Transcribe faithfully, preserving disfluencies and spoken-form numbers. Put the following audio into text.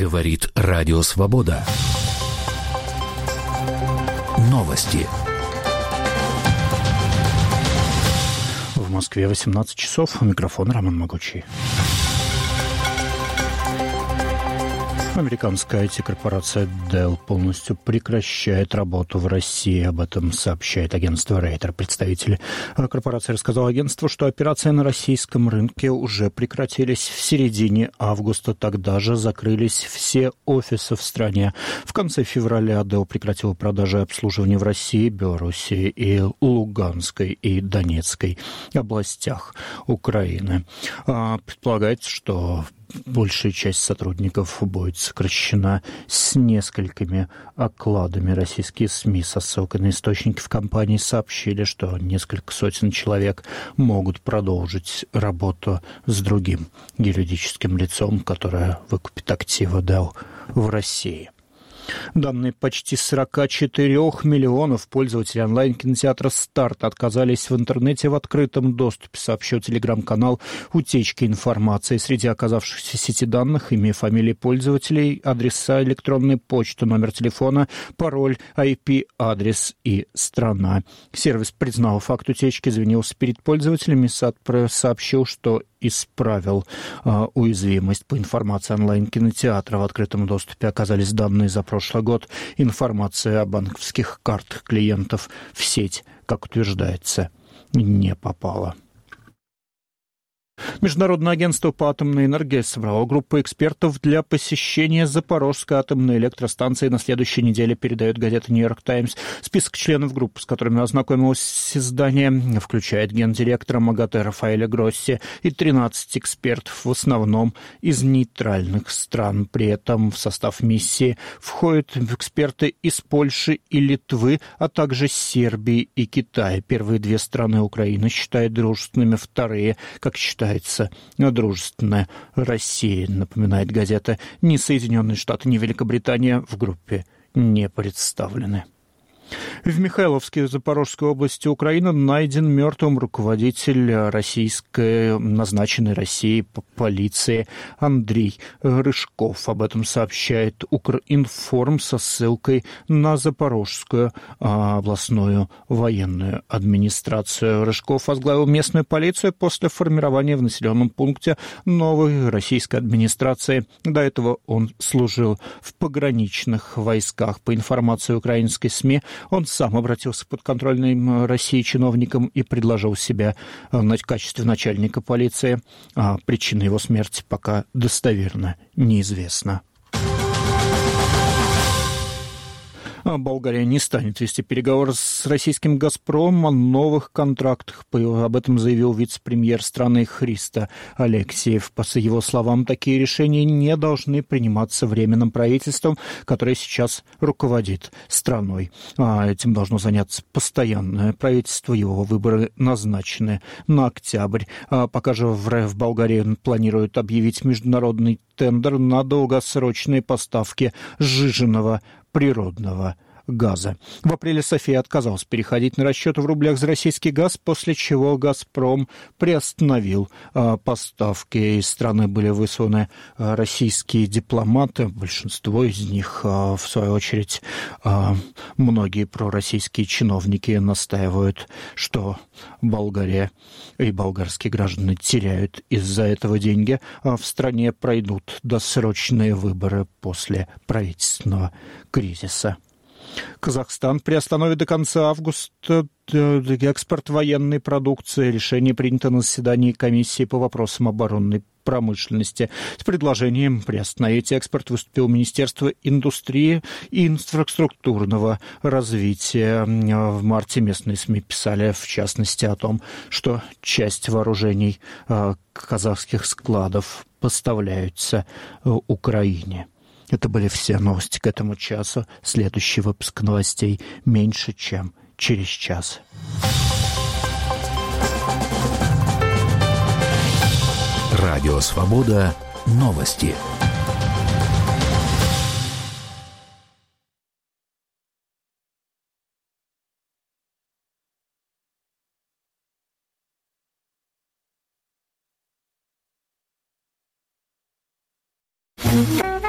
Говорит Радио Свобода. Новости. В Москве восемнадцать часов. Микрофон Роман Могучий. Американская ай ти-корпорация Dell полностью прекращает работу в России. Об этом сообщает агентство Рейтер. Представитель корпорации рассказал агентству, что операции на российском рынке уже прекратились в середине августа. Тогда же закрылись все офисы в стране. В конце февраля Dell прекратила продажи и обслуживание в России, Белоруссии и Луганской и Донецкой областях Украины. Предполагается, что большая часть сотрудников будет сокращена с несколькими окладами. Российские СМИ со ссылкой на источники в компании сообщили, что несколько сотен человек могут продолжить работу с другим юридическим лицом, которое выкупит активы Dell в России. Данные почти сорок четыре миллионов пользователей онлайн-кинотеатра «Старт» отказались в интернете в открытом доступе, сообщил телеграм-канал «Утечки информации». Среди оказавшихся в сети данных имя и фамилии пользователей, адреса электронной почты, номер телефона, пароль, ай пи-адрес и страна. Сервис признал факт утечки, извинился перед пользователями, сообщил, что исправил а, уязвимость. По информации онлайн-кинотеатра в открытом доступе оказались данные за прошлый год. Информация о банковских картах клиентов в сеть, как утверждается, не попала. Международное агентство по атомной энергии собрало группу экспертов для посещения Запорожской атомной электростанции на следующей неделе, передает газета «Нью-Йорк Таймс». Список членов группы, с которыми ознакомилось издание, включает гендиректора МАГАТЭ Рафаэля Гросси и тринадцать экспертов, в основном из нейтральных стран. При этом в состав миссии входят эксперты из Польши и Литвы, а также Сербии и Китая. Первые две страны Украина считает дружественными, вторые, как считает дружественная Россия, напоминает газета. Ни Соединенные Штаты, ни Великобритания в группе не представлены. В Михайловске Запорожской области Украины найден мертвым руководитель российской, назначенной Россией по полиции Андрей Рыжков. Об этом сообщает Укринформ со ссылкой на Запорожскую а, областную военную администрацию. Рыжков возглавил местную полицию после формирования в населенном пункте новой российской администрации. До этого он служил в пограничных войсках. По информации украинской СМИ, он сам обратился к подконтрольным России чиновникам и предложил себя в качестве начальника полиции. А причина его смерти пока достоверно неизвестна. Болгария не станет вести переговоры с российским «Газпромом о новых контрактах». Об этом заявил вице-премьер страны Христо Алексеев. По его словам, такие решения не должны приниматься временным правительством, которое сейчас руководит страной. А этим должно заняться постоянное правительство. Его выборы назначены на октябрь. А пока же в Болгарии планируют объявить международный тендер на долгосрочные поставки сжиженного природного газа. В апреле София отказалась переходить на расчеты в рублях за российский газ, после чего «Газпром» приостановил а, поставки. Из страны были высланы а, российские дипломаты, большинство из них, а, в свою очередь, а, многие пророссийские чиновники настаивают, что Болгария и болгарские граждане теряют из-за этого деньги. А в стране пройдут досрочные выборы после правительственного кризиса. Казахстан приостановит до конца августа экспорт военной продукции. Решение принято на заседании комиссии по вопросам оборонной промышленности. С предложением приостановить экспорт выступило Министерство индустрии и инфраструктурного развития. В марте местные СМИ писали, в частности, о том, что часть вооружений казахских складов поставляются Украине. Это были все новости к этому часу. Следующий выпуск новостей меньше, чем через час. Радио «Свобода». Новости.